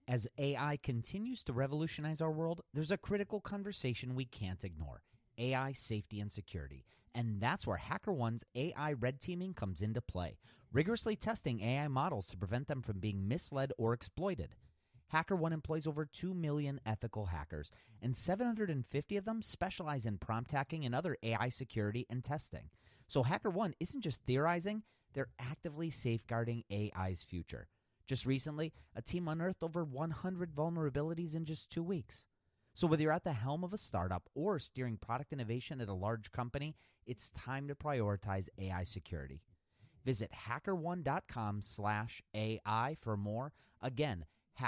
As AI continues to revolutionize our world, there's a critical conversation we can't ignore: AI safety and security. And that's where HackerOne's AI red teaming comes into play, rigorously testing AI models to prevent them from being misled or exploited. HackerOne employs over 2 million ethical hackers, and 750 of them specialize in prompt hacking and other AI security and testing. So HackerOne isn't just theorizing, they're actively safeguarding AI's future. Just recently, a team unearthed over 100 vulnerabilities in just 2 weeks. So whether you're at the helm of a startup or steering product innovation at a large company, it's time to prioritize AI security. Visit hackerone.com/AI for more. Again,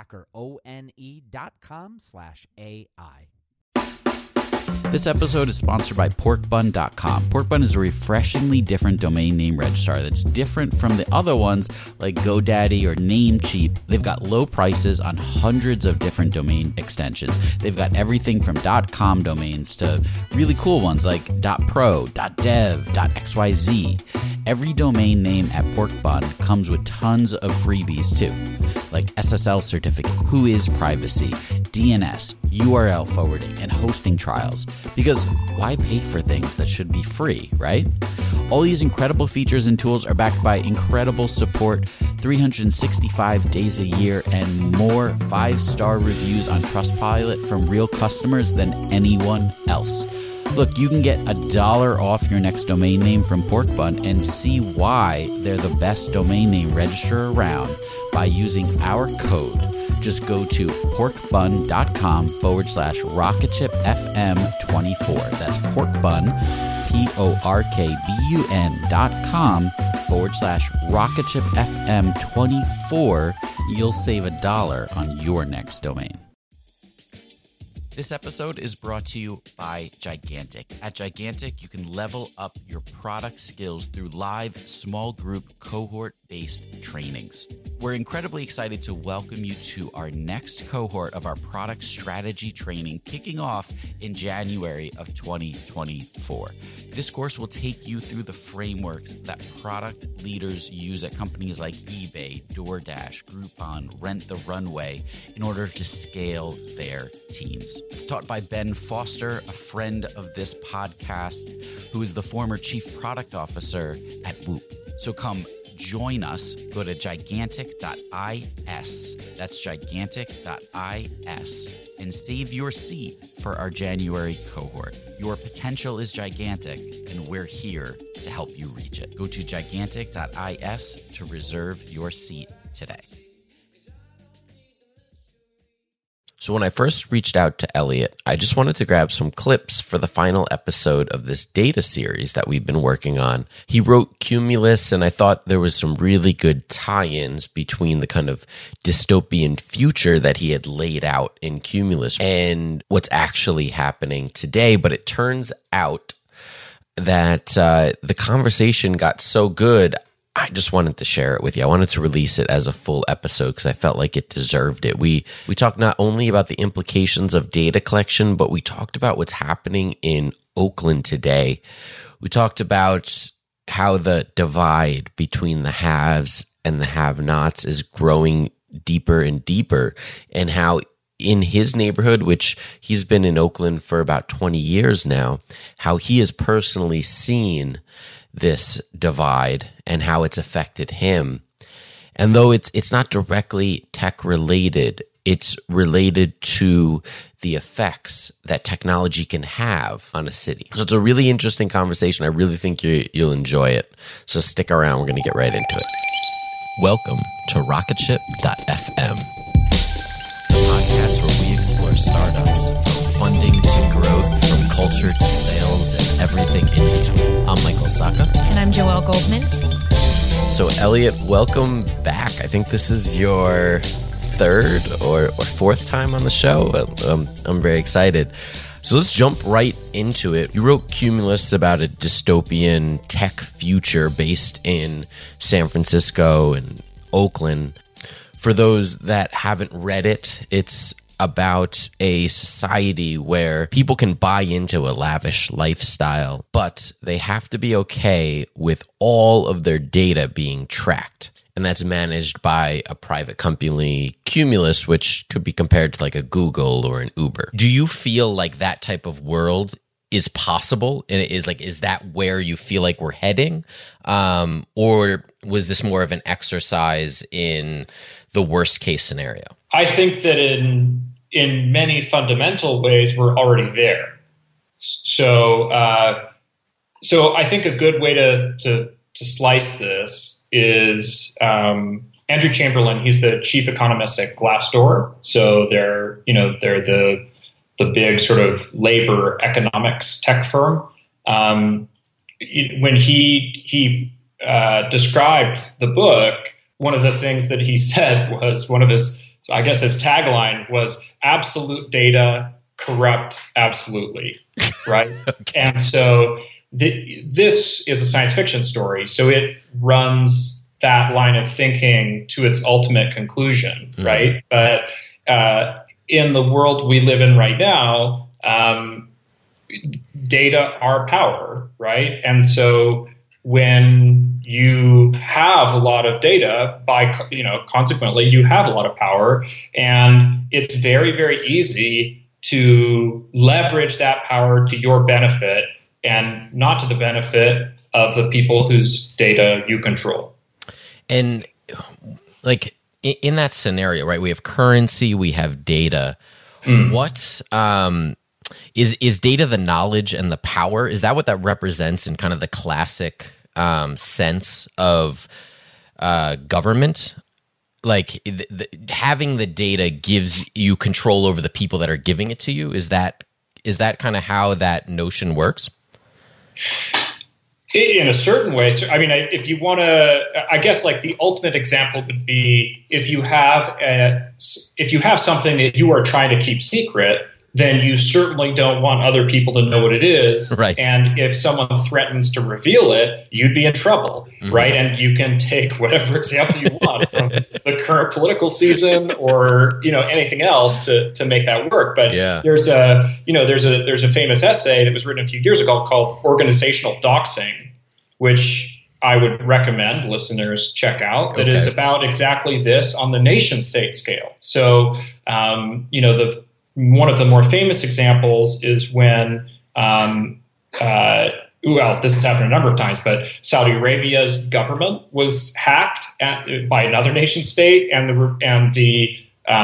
hackerone.com/AI. This episode is sponsored by porkbun.com. Porkbun is a refreshingly different domain name registrar that's different from the other ones like GoDaddy or Namecheap. They've got low prices on hundreds of different domain extensions. They've got everything from .com domains to really cool ones like .pro, .dev, .xyz. Every domain name at Porkbun comes with tons of freebies too, like SSL certificate, Whois privacy, DNS, URL forwarding, and hosting trials. Because why pay for things that should be free, right? All these incredible features and tools are backed by incredible support, 365 days a year, and more 5-star reviews on Trustpilot from real customers than anyone else. Look, you can get $1 off your next domain name from Porkbun and see why they're the best domain name registrar around by using our code. Just go to porkbun.com/rocketshipfm24. That's porkbun, porkbun.com/rocketshipfm24. You'll save $1 on your next domain. This episode is brought to you by Gigantic. At Gigantic, you can level up your product skills through live small group cohort-based trainings. We're incredibly excited to welcome you to our next cohort of our product strategy training kicking off in January of 2024. This course will take you through the frameworks that product leaders use at companies like eBay, DoorDash, Groupon, Rent the Runway in order to scale their teams. It's taught by Ben Foster, a friend of this podcast, who is the former chief product officer at Whoop. So come join us. Go to gigantic.is. That's gigantic.is. And save your seat for our January cohort. Your potential is gigantic, and we're here to help you reach it. Go to gigantic.is to reserve your seat today. So when I first reached out to Elliot, I just wanted to grab some clips for the final episode of this data series that we've been working on. He wrote Cumulus, and I thought there was some really good tie-ins between the kind of dystopian future that he had laid out in Cumulus and what's actually happening today. But it turns out that the conversation got so good, I just wanted to share it with you. I wanted to release it as a full episode because I felt like it deserved it. We talked not only about the implications of data collection, but we talked about what's happening in Oakland today. We talked about how the divide between the haves and the have-nots is growing deeper and deeper, and how in his neighborhood, which he's been in Oakland for about 20 years now, how he has personally seen this divide and how it's affected him. And though it's not directly tech related, it's related to the effects that technology can have on a city. So it's a really interesting conversation. I really think you'll enjoy it. So stick around. We're going to get right into it. Welcome to Rocketship.fm, the podcast where we explore startups from funding to growth, from culture to sales, and everything in between. I'm Michael Sacca. And I'm Joelle Goldman. So Elliot, welcome back. I think this is your third or fourth time on the show. I'm very excited. So let's jump right into it. You wrote Cumulus about a dystopian tech future based in San Francisco and Oakland. For those that haven't read it, it's about a society where people can buy into a lavish lifestyle, but they have to be okay with all of their data being tracked. and that's managed by a private company, Cumulus, which could be compared to like a Google or an Uber. Do you feel like that type of world is possible? And is that where you feel like we're heading? Or was this more of an exercise in the worst case scenario? I think that in many fundamental ways, we're already there. So I think a good way to slice this is Andrew Chamberlain. He's the chief economist at Glassdoor. So they're the big sort of labor economics tech firm. When he described the book, one of the things that he said was his tagline was "absolute data corrupt absolutely," right? Okay. And so this is a science fiction story, so it runs that line of thinking to its ultimate conclusion, right? But in the world we live in right now, data are power, right? And so when you have a lot of data, consequently, you have a lot of power, and it's very, very easy to leverage that power to your benefit and not to the benefit of the people whose data you control. And like in that scenario, right, we have currency, we have data. What is data the knowledge and the power? Is that what that represents in kind of the classic sense of government? Like having the data gives you control over the people that are giving it to you. Is that kind of how that notion works? In a certain way. So, I mean, if you want to, I guess like the ultimate example would be if you have something that you are trying to keep secret, then you certainly don't want other people to know what it is. Right. And if someone threatens to reveal it, you'd be in trouble, right? And you can take whatever example you want from the current political season or anything else to make that work. But there's a famous essay that was written a few years ago called Organizational Doxing, which I would recommend listeners check out. That is about exactly this on the nation state scale. So one of the more famous examples is when, this has happened a number of times, but Saudi Arabia's government was hacked by another nation state, and the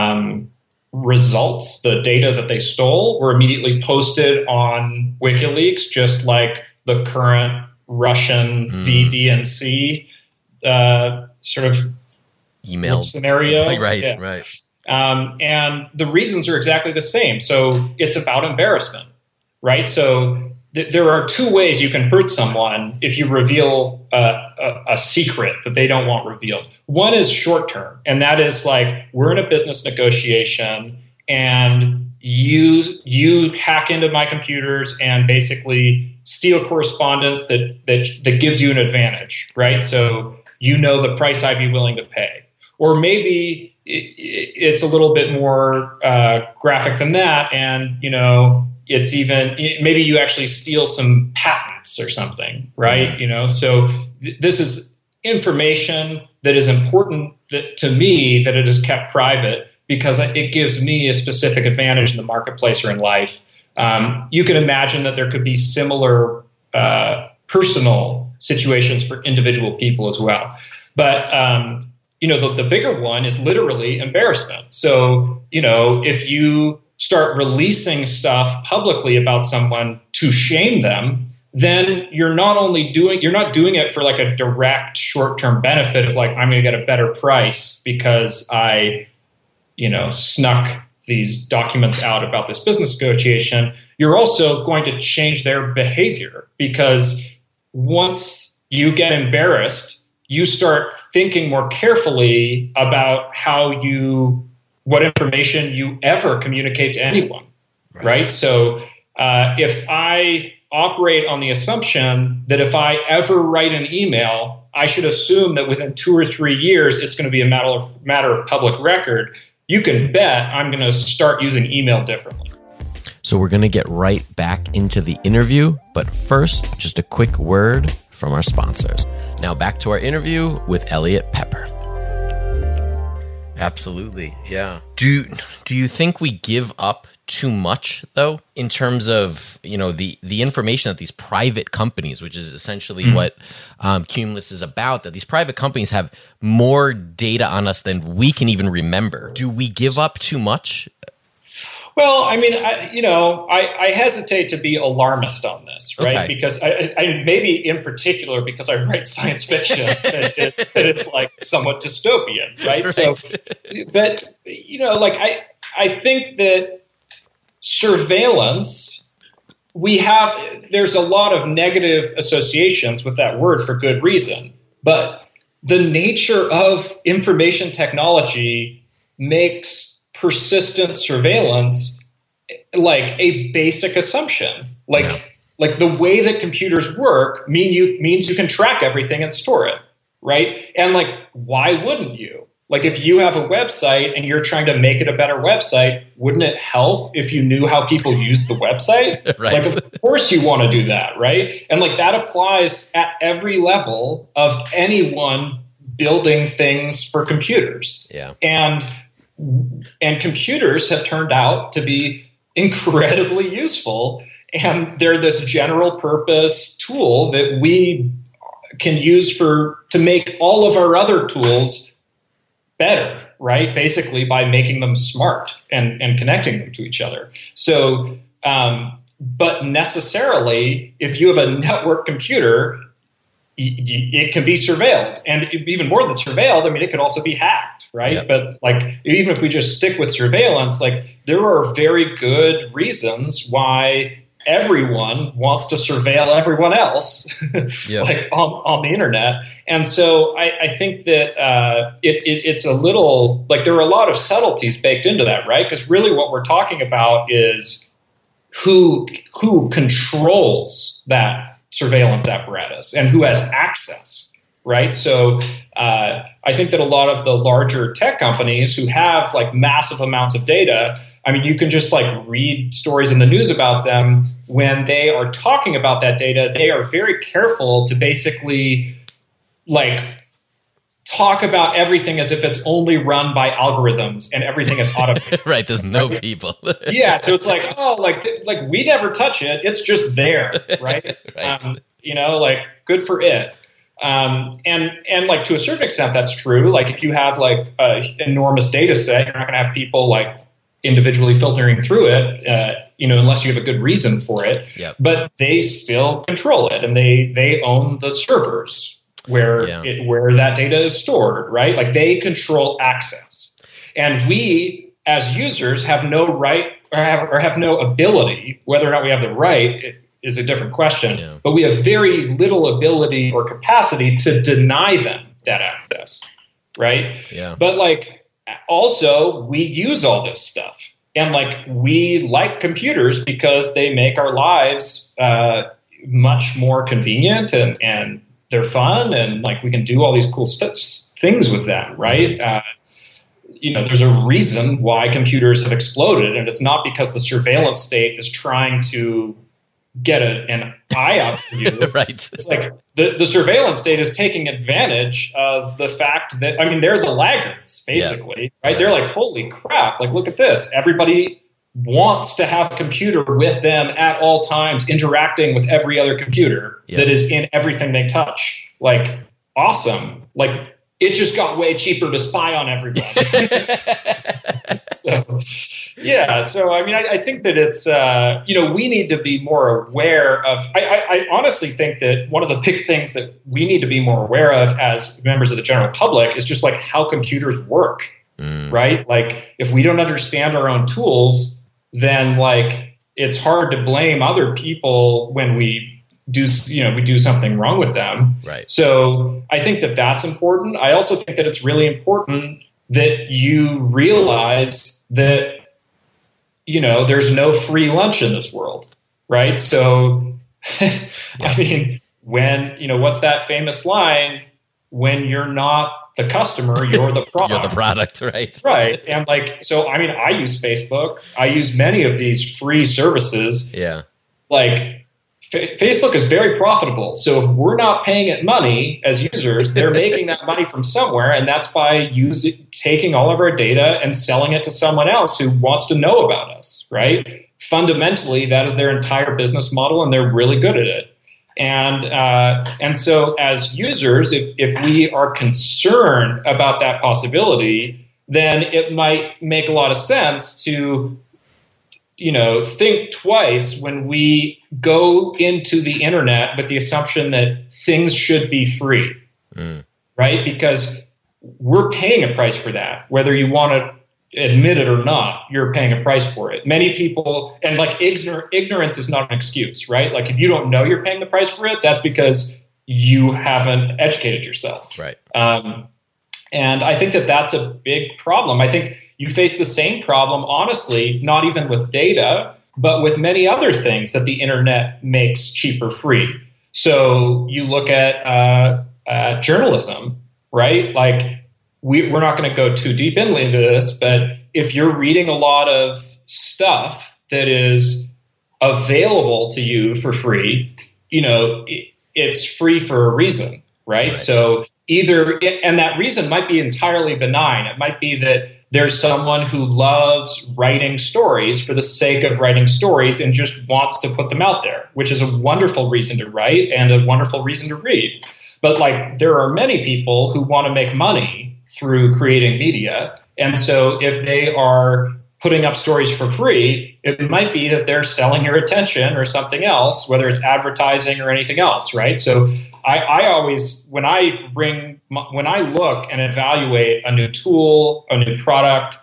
results, the data that they stole, were immediately posted on WikiLeaks, just like the current Russian VDNC sort of email scenario. Right. And the reasons are exactly the same. So it's about embarrassment, right? So there are two ways you can hurt someone if you reveal a secret that they don't want revealed. One is short term, and that is like we're in a business negotiation, and you hack into my computers and basically steal correspondence that gives you an advantage, right? So the price I'd be willing to pay. Or maybe it's a little bit more graphic than that, and it's even maybe you actually steal some patents or something, right? So this is information that is important to me that it is kept private because it gives me a specific advantage in the marketplace or in life. You can imagine that there could be similar personal situations for individual people as well, but the bigger one is literally embarrassment. So, if you start releasing stuff publicly about someone to shame them, then you're not doing it for like a direct short-term benefit of like, I'm going to get a better price because I, snuck these documents out about this business negotiation. You're also going to change their behavior because once you get embarrassed, you start thinking more carefully about what information you ever communicate to anyone, right? So if I operate on the assumption that if I ever write an email, I should assume that within 2 or 3 years, it's going to be a matter of public record, you can bet I'm going to start using email differently. So we're going to get right back into the interview, but first, just a quick word from our sponsors. Now back to our interview with Elliot Pepper. Absolutely. Yeah. Do you think we give up too much, though, in terms of, the information that these private companies, which is essentially what Cumulus is about, that these private companies have more data on us than we can even remember? Do we give up too much? Well, I mean, I hesitate to be alarmist on this, right? Okay. Because I maybe in particular because I write science fiction, that it's like somewhat dystopian, right? So, but I think that surveillance, there's a lot of negative associations with that word for good reason, but the nature of information technology makes persistent surveillance like a basic assumption. Like the way that computers work means you can track everything and store it, right? And like, why wouldn't you? Like, if you have a website and you're trying to make it a better website, wouldn't it help if you knew how people use the website? Right. Like, of course you want to do that, right? And like that applies at every level of anyone building things for computers. Yeah. And computers have turned out to be incredibly useful, and they're this general purpose tool that we can use to make all of our other tools better, right? Basically by making them smart and connecting them to each other. So, but necessarily, if you have a network computer, it can be surveilled, and even more than surveilled, I mean, it could also be hacked, right? Yep. But like, even if we just stick with surveillance, like there are very good reasons why everyone wants to surveil everyone else, Yep. like on the internet. And so I think that it's a little like there are a lot of subtleties baked into that, right? Because really, what we're talking about is who controls that surveillance apparatus and who has access, right? So I think that a lot of the larger tech companies who have like massive amounts of data, I mean, you can just like read stories in the news about them. When they are talking about that data, they are very careful to basically like talk about everything as if it's only run by algorithms and everything is automated. Right. There's no people. Yeah. So it's like, oh, like we never touch it. It's just there. Right. Right. Like good for it. And like to a certain extent, that's true. Like if you have like an enormous data set, you're not going to have people like individually filtering through it, unless you have a good reason for it. Yep. But they still control it, and they own the servers where that data is stored, right? Like they control access, and we as users have no right or have no ability. Whether or not we have the right is a different question. Yeah. But we have very little ability or capacity to deny them that access, right? Yeah. But like also we use all this stuff, and like we like computers because they make our lives much more convenient and they're fun, and like we can do all these cool things with them, right? There's a reason why computers have exploded, and it's not because the surveillance state is trying to get an eye out for you. Right. It's like the surveillance state is taking advantage of the fact that, I mean, they're the laggards, basically, right? They're like, holy crap, like, look at this. Everybody wants to have a computer with them at all times, interacting with every other computer that is in everything they touch. Like, awesome. Like, it just got way cheaper to spy on everybody. So I mean, I think that it's, we need to be more aware of, I honestly think that one of the big things that we need to be more aware of as members of the general public is just like how computers work, right? Like if we don't understand our own tools, then like it's hard to blame other people when we do something wrong with them. Right. So I think that that's important. I also think that it's really important that you realize that, there's no free lunch in this world, right? So, I mean, when, what's that famous line? When you're not the customer, you're the product. You're the product, right? Right. And like, so, I mean, I use Facebook. I use many of these free services. Yeah. Like, Facebook is very profitable. So if we're not paying it money as users, they're making that money from somewhere. And that's by taking all of our data and selling it to someone else who wants to know about us, right? Fundamentally, that is their entire business model, and they're really good at it. And so as users, if we are concerned about that possibility, then it might make a lot of sense to think twice when we go into the internet with the assumption that things should be free, right? Because we're paying a price for that, whether you want to admit it or not, you're paying a price for it. Many people, and like ignorance is not an excuse, right? Like if you don't know you're paying the price for it, that's because you haven't educated yourself. Right. And I think that that's a big problem. I think you face the same problem, honestly, not even with data, but with many other things that the internet makes cheap or free. So you look at journalism, right? Like we're not going to go too deep into this, but if you're reading a lot of stuff that is available to you for free, it's free for a reason, right? So and that reason might be entirely benign. It might be that there's someone who loves writing stories for the sake of writing stories and just wants to put them out there, which is a wonderful reason to write and a wonderful reason to read. But like there are many people who want to make money through creating media. And so if they are putting up stories for free, it might be that they're selling your attention or something else, whether it's advertising or anything else, right? So I always, when I look and evaluate a new tool, a new product,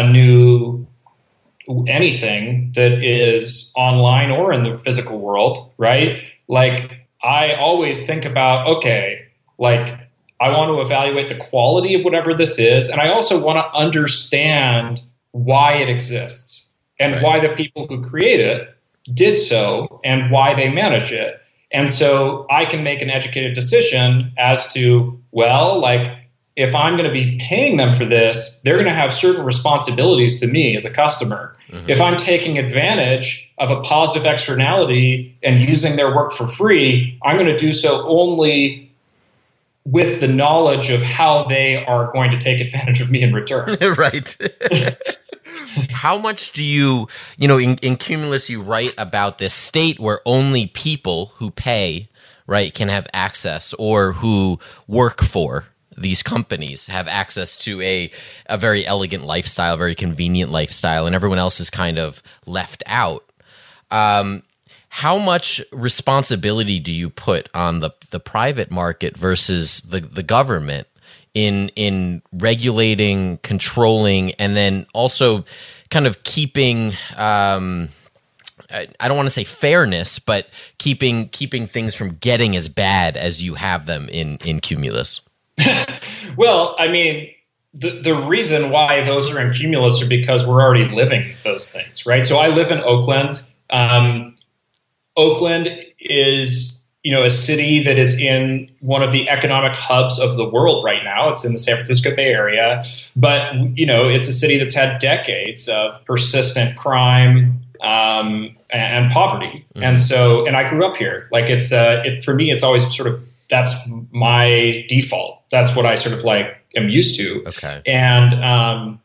anything that is online or in the physical world, right? Like I always think about, okay, like I want to evaluate the quality of whatever this is. And I also want to understand why it exists and why the people who create it did so and why they manage it. And so I can make an educated decision as to, well, like if I'm going to be paying them for this, they're going to have certain responsibilities to me as a customer. Mm-hmm. If I'm taking advantage of a positive externality and using their work for free, I'm going to do so only with the knowledge of how they are going to take advantage of me in return. Right. How much do you in Cumulus, you write about this state where only people who pay, right, can have access, or who work for these companies have access to a very elegant lifestyle, very convenient lifestyle, and everyone else is kind of left out. How much responsibility do you put on the private market versus the government in regulating, controlling, and then also kind of keeping I don't want to say fairness, but keeping things from getting as bad as you have them in Cumulus? Well, I mean, the reason why those are in Cumulus are because we're already living those things, right? So I live in Oakland. Oakland is, a city that is in one of the economic hubs of the world right now. It's in the San Francisco Bay Area, but, it's a city that's had decades of persistent crime and poverty. Mm-hmm. And so, and I grew up here. Like for me, it's always sort of, that's my default. That's what I sort of like am used to. Okay. And,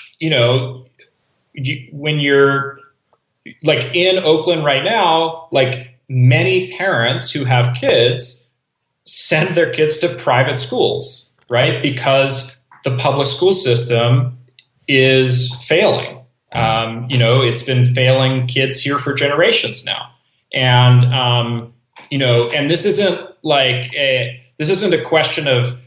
when you're like in Oakland right now, like many parents who have kids send their kids to private schools, right? Because the public school system is failing. It's been failing kids here for generations now. And, and this isn't a question of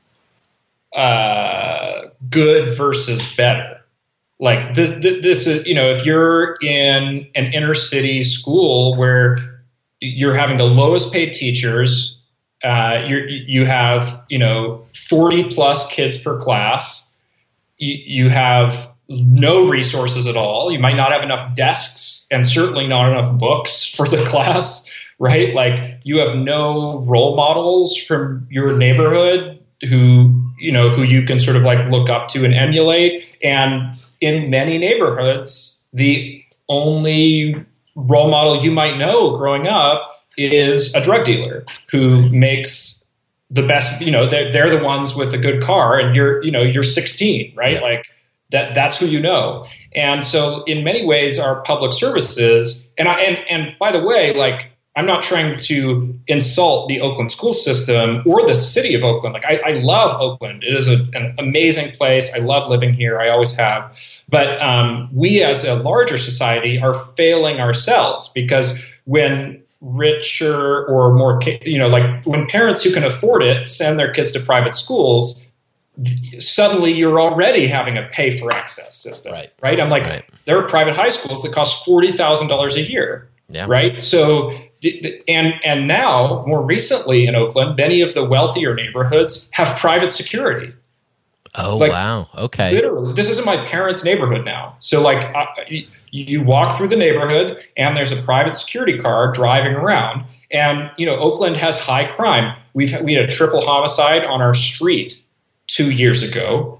good versus better. Like this is, if you're in an inner city school where you're having the lowest paid teachers, you have 40 plus kids per class, you have no resources at all. You might not have enough desks and certainly not enough books for the class, right? Like you have no role models from your neighborhood who you can sort of like look up to and emulate. And in many neighborhoods, the only role model you might know growing up is a drug dealer who makes the best, they're the ones with a good car, and you're 16, right? Yeah. Like that's who you know. And so in many ways our public services, and by the way, like, I'm not trying to insult the Oakland school system or the city of Oakland. Like, I love Oakland. It is an amazing place. I love living here. I always have. But we as a larger society are failing ourselves, because when richer or more, like when parents who can afford it send their kids to private schools, suddenly you're already having a pay for access system, right? I'm like, there are private high schools that cost $40,000 a year, right? So, and now more recently in Oakland, many of the wealthier neighborhoods have private security. Oh, like, wow. Okay. Literally, this isn't my parents' neighborhood now. So like you walk through the neighborhood and there's a private security car driving around, and, Oakland has high crime. We had a triple homicide on our street 2 years ago.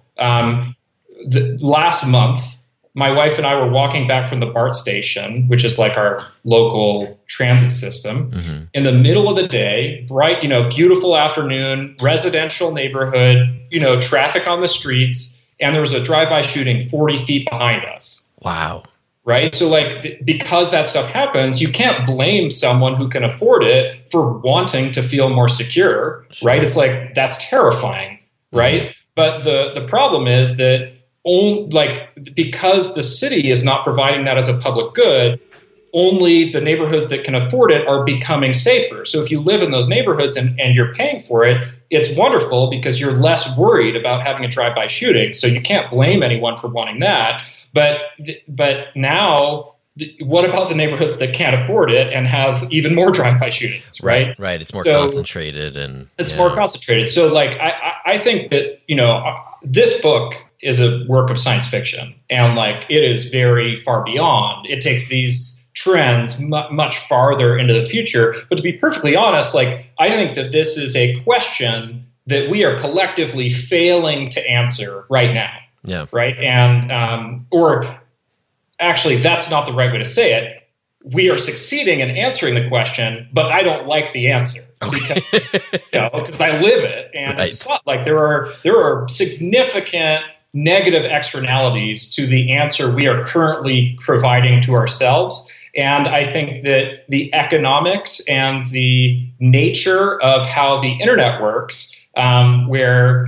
Last month, my wife and I were walking back from the BART station, which is like our local transit system, in the middle of the day, bright, beautiful afternoon, residential neighborhood, traffic on the streets, and there was a drive-by shooting 40 feet behind us. Wow. Right? So like, because that stuff happens, you can't blame someone who can afford it for wanting to feel more secure, right? It's like, that's terrifying, right? But the problem is that because the city is not providing that as a public good, only the neighborhoods that can afford it are becoming safer. So if you live in those neighborhoods and you're paying for it, it's wonderful because you're less worried about having a drive-by shooting. So you can't blame anyone for wanting that. But now, what about the neighborhoods that can't afford it and have even more drive-by shootings, right? Right. It's more concentrated, and it's more concentrated. So like, I think that, this book is a work of science fiction, and like, it is very far beyond. It takes these trends much farther into the future. But to be perfectly honest, like, I think that this is a question that we are collectively failing to answer right now. Yeah. Right. And, or actually, that's not the right way to say it. We are succeeding in answering the question, but I don't like the answer because I live it. And it's not like there are significant negative externalities to the answer we are currently providing to ourselves. And I think that the economics and the nature of how the internet works, where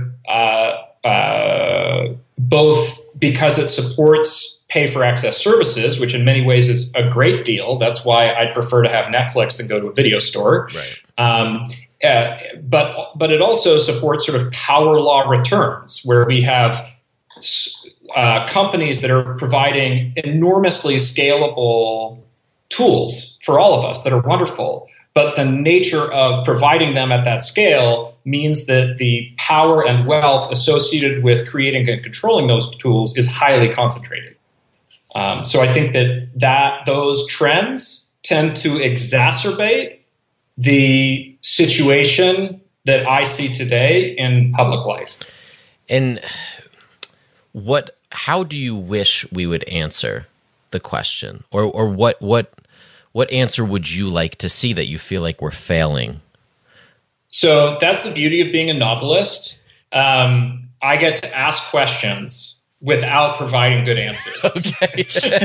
both because it supports pay for access services, which in many ways is a great deal. That's why I'd prefer to have Netflix than go to a video store. Right. But it also supports sort of power law returns, where we have companies that are providing enormously scalable tools for all of us that are wonderful. But the nature of providing them at that scale means that the power and wealth associated with creating and controlling those tools is highly concentrated. So I think that those trends tend to exacerbate the situation that I see today in public life. And how do you wish we would answer the question, or what answer would you like to see that you feel like we're failing? So that's the beauty of being a novelist. I get to ask questions without providing good answers. Okay.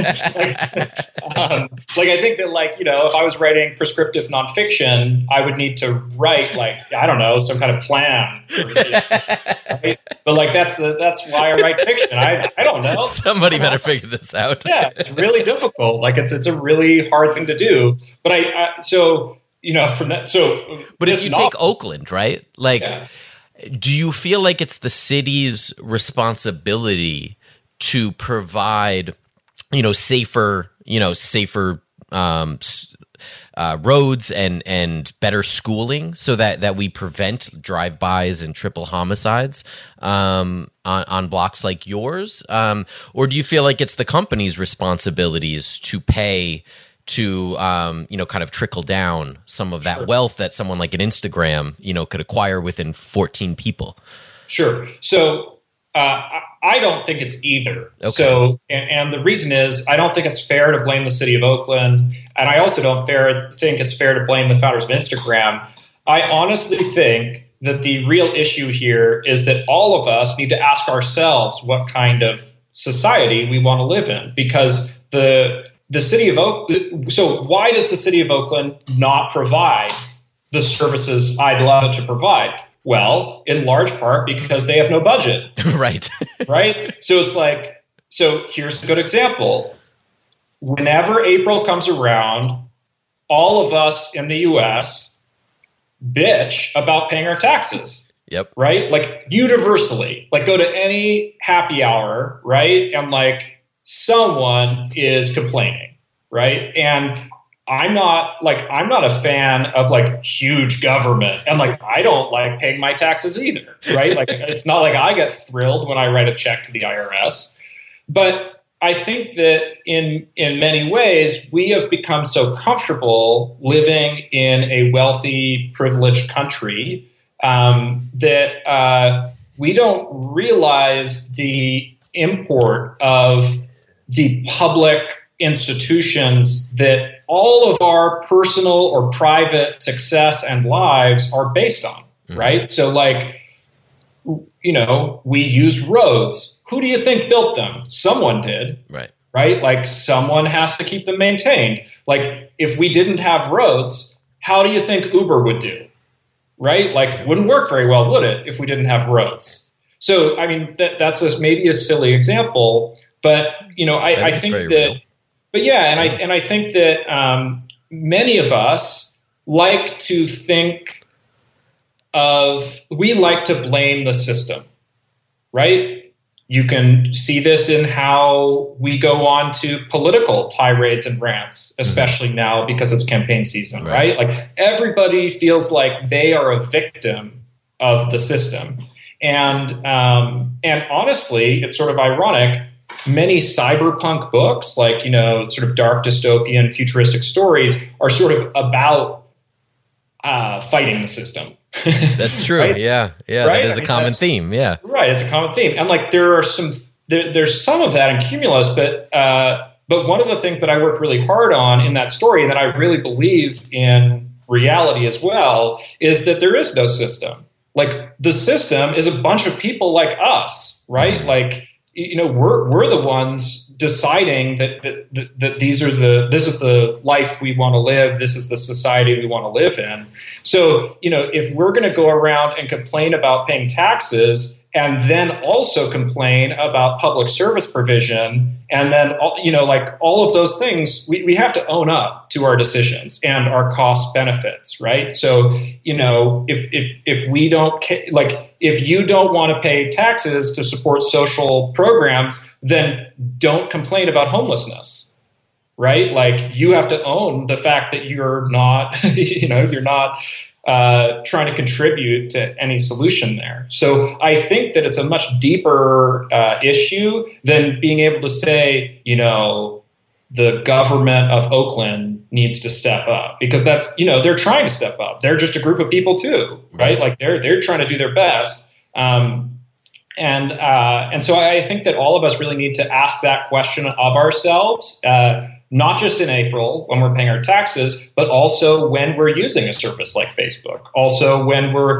I think that, if I was writing prescriptive nonfiction, I would need to write some kind of plan. Right? But that's why I write fiction. I don't know. Somebody better figure this out. Yeah, it's really difficult. It's a really hard thing to do. But from that. So, but if you take Oakland, right? Do you feel like it's the city's responsibility to provide, safer roads and better schooling so that we prevent drive-bys and triple homicides on blocks like yours? Or do you feel like it's the company's responsibilities to pay to kind of trickle down some of that wealth that someone like an Instagram could acquire within 14 people? Sure. So I don't think it's either. Okay. So, and the reason is I don't think it's fair to blame the city of Oakland, and I also don't think it's fair to blame the founders of Instagram. I honestly think that the real issue here is that all of us need to ask ourselves what kind of society we want to live in, because the city of Oakland. So, why does the city of Oakland not provide the services I'd love it to provide? Well, in large part because they have no budget. Right. Right? So it's like, so here's a good example. Whenever April comes around, all of us in the US bitch about paying our taxes. Yep. Right? Like universally. Like go to any happy hour, right? And like someone is complaining, right? And I'm not a fan of like huge government, and like I don't like paying my taxes either, right? Like it's not like I get thrilled when I write a check to the IRS. But I think that in many ways we have become so comfortable living in a wealthy, privileged country that we don't realize the import of the public institutions that all of our personal or private success and lives are based on, right? So like, we use roads. Who do you think built them? Someone did, right? Like someone has to keep them maintained. Like if we didn't have roads, how do you think Uber would do, right? Like wouldn't work very well, would it, if we didn't have roads? So, I mean, that's maybe a silly example, but, I think that... Real. But yeah, and I think that many of us like to think we like to blame the system, right? You can see this in how we go on to political tirades and rants, especially now because it's campaign season, right? Like everybody feels like they are a victim of the system, and honestly, it's sort of ironic. Many cyberpunk books, like, sort of dark dystopian futuristic stories, are sort of about fighting the system. That's true. Right? Yeah. Right? That is a common theme. Yeah. Right. It's a common theme. And like there's some of that in Cumulus, but one of the things that I worked really hard on in that story, that I really believe in reality as well, is that there is no system. Like the system is a bunch of people like us, right? Like, we're the ones deciding that this is the life we want to live. This is the society we want to live in. So, if we're going to go around and complain about paying taxes and then also complain about public service provision, and then, like all of those things, we have to own up to our decisions and our cost benefits, right? So, if we don't, like, if you don't want to pay taxes to support social programs, then don't complain about homelessness, right? Like, you have to own the fact that you're not, you're not trying to contribute to any solution there. So I think that it's a much deeper issue than being able to say, the government of Oakland needs to step up, because that's, they're trying to step up. They're just a group of people too, right? Like they're trying to do their best. And so I think that all of us really need to ask that question of ourselves, not just in April when we're paying our taxes, but also when we're using a service like Facebook. Also when we're,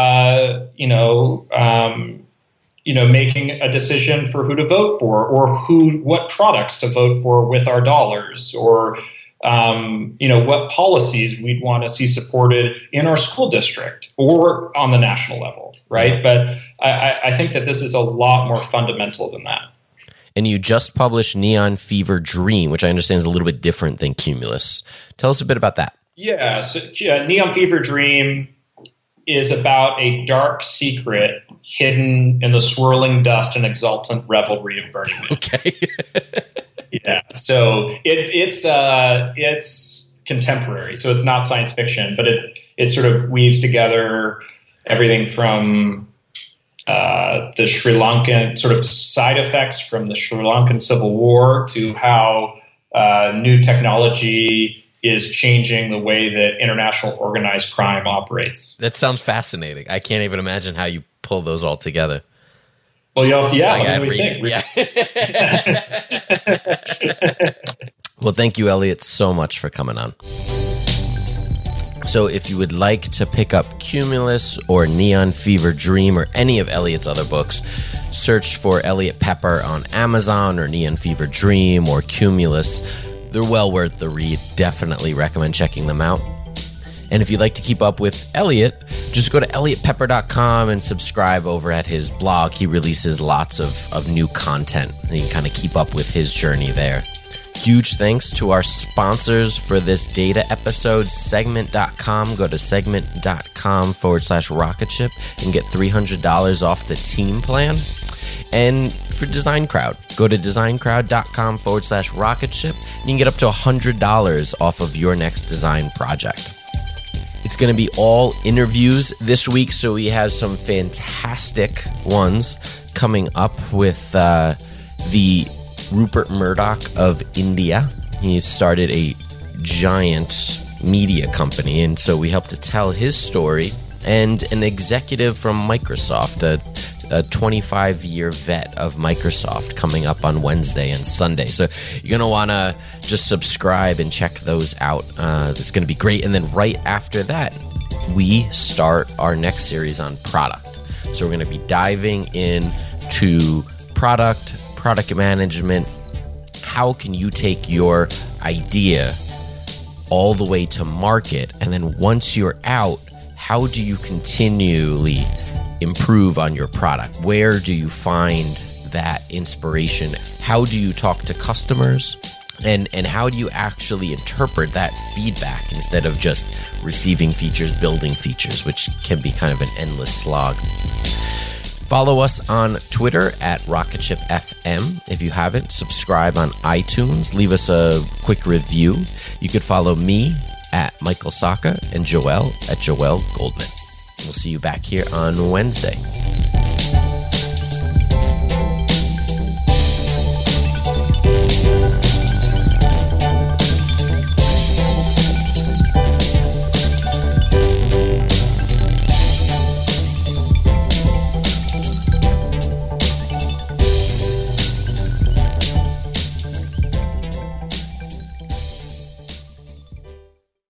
making a decision for who to vote for, or what products to vote for with our dollars, or what policies we'd want to see supported in our school district or on the national level, right? But I think that this is a lot more fundamental than that. And you just published Neon Fever Dream, which I understand is a little bit different than Cumulus. Tell us a bit about that. Yeah, so Neon Fever Dream is about a dark secret hidden in the swirling dust and exultant revelry of Burning Man. Okay. Yeah, so it's contemporary, so it's not science fiction, but it sort of weaves together everything from the Sri Lankan sort of side effects from the Sri Lankan Civil War to how new technology is changing the way that international organized crime operates. That sounds fascinating. I can't even imagine how you pull those all together. Well, you have to, I what do we think? Yeah. Well, thank you, Elliot, so much for coming on. So if you would like to pick up Cumulus or Neon Fever Dream or any of Elliot's other books, search for Elliot Pepper on Amazon or Neon Fever Dream or Cumulus. They're well worth the read. Definitely recommend checking them out. And if you'd like to keep up with Elliot, just go to elliottpepper.com and subscribe over at his blog. He releases lots of new content, and you can kind of keep up with his journey there. Huge thanks to our sponsors for this data episode, Segment.com. Go to segment.com/rocketship and get $300 off the team plan. And for Design Crowd, go to designcrowd.com/rocketship and you can get up to $100 off of your next design project. It's going to be all interviews this week, so we have some fantastic ones coming up with the Rupert Murdoch of India. He started a giant media company, and so we helped to tell his story. And an executive from Microsoft, a 25-year vet of Microsoft, coming up on Wednesday and Sunday. So you're going to want to just subscribe and check those out. It's going to be great. And then right after that, we start our next series on product. So we're going to be diving into product management. How can you take your idea all the way to market? And then once you're out, how do you continually improve on your product? Where do you find that inspiration? How do you talk to customers? And how do you actually interpret that feedback instead of just receiving features, building features, which can be kind of an endless slog? Follow us on Twitter at RocketShipFM. If you haven't, subscribe on iTunes. Leave us a quick review. You could follow me at Michael Saka and Joelle at Joelle Goldman. We'll see you back here on Wednesday.